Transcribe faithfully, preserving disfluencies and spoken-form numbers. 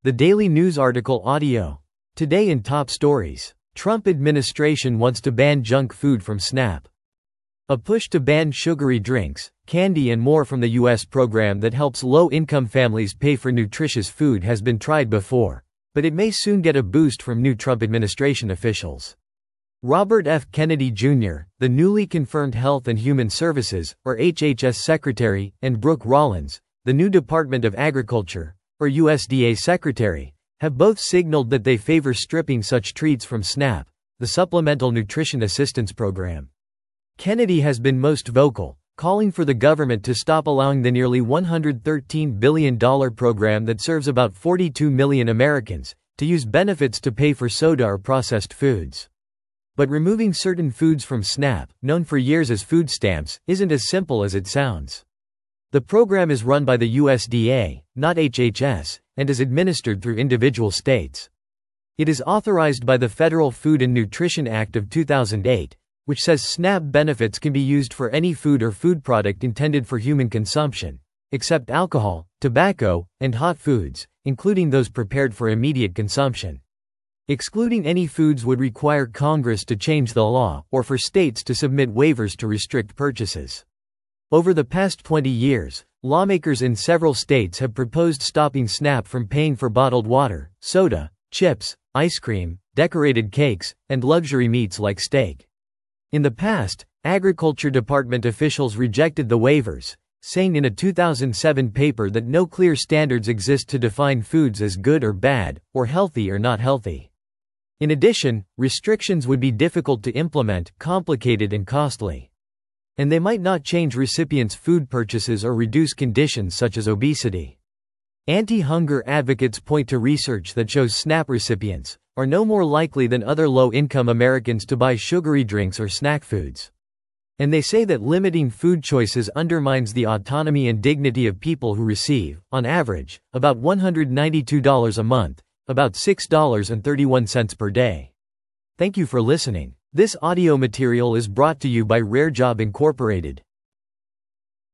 The Daily News article audio. Today in top stories. Trump administration wants to ban junk food from SNAP. A push to ban sugary drinks, candy and more from the U S program that helps low-income families pay for nutritious food has been tried before, but it may soon get a boost from new Trump administration officials. Robert F. Kennedy Junior, the newly confirmed Health and Human Services, or H H S Secretary, and Brooke Rollins, the new Department of Agriculture, or U S D A Secretary, have both signaled that they favor stripping such treats from SNAP, the Supplemental Nutrition Assistance Program. Kennedy has been most vocal, calling for the government to stop allowing the nearly one hundred thirteen billion dollars program that serves about forty-two million Americans to use benefits to pay for soda or processed foods. But removing certain foods from SNAP, known for years as food stamps, isn't as simple as it sounds. The program is run by the U S D A, not H H S, and is administered through individual states. It is authorized by the Federal Food and Nutrition Act of two thousand eight, which says SNAP benefits can be used for any food or food product intended for human consumption, except alcohol, tobacco, and hot foods, including those prepared for immediate consumption. Excluding any foods would require Congress to change the law, or for states to submit waivers to restrict purchases. Over the past twenty years, lawmakers in several states have proposed stopping SNAP from paying for bottled water, soda, chips, ice cream, decorated cakes, and luxury meats like steak. In the past, Agriculture Department officials rejected the waivers, saying in a two thousand seven paper that no clear standards exist to define foods as good or bad, or healthy or not healthy. In addition, restrictions would be difficult to implement, complicated and costly. And they might not change recipients' food purchases or reduce conditions such as obesity. Anti-hunger advocates point to research that shows SNAP recipients are no more likely than other low-income Americans to buy sugary drinks or snack foods. And they say that limiting food choices undermines the autonomy and dignity of people who receive, on average, about one hundred ninety-two dollars a month, about six dollars and thirty-one cents per day. Thank you for listening. This audio material is brought to you by Rare Job Incorporated.